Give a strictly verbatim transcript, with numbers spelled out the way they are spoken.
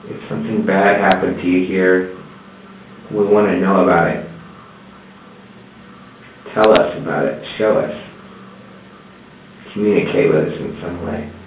If something bad happened to you here, we want to know about it. Tell us about it. Show us. Communicate with us in some way.